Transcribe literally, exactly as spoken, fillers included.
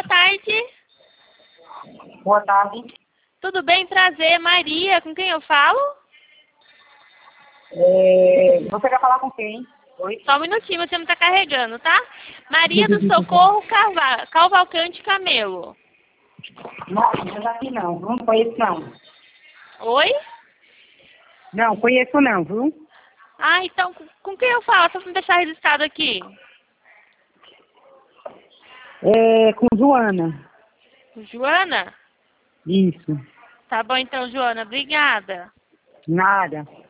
tarde. Boa tarde. Tudo bem? Prazer. Maria, com quem eu falo? É, você quer falar com quem? Oi? Só um minutinho, você não tá carregando, tá? Maria do Socorro Carva- Cavalcante Camelo. Não, mas aqui não, não conheço não. Oi? Não, conheço não, viu? Ah, então, com- com quem eu falo? Só pra me deixar registrado aqui. É, com Joana. Joana? Isso. Tá bom então, Joana. Obrigada. Nada.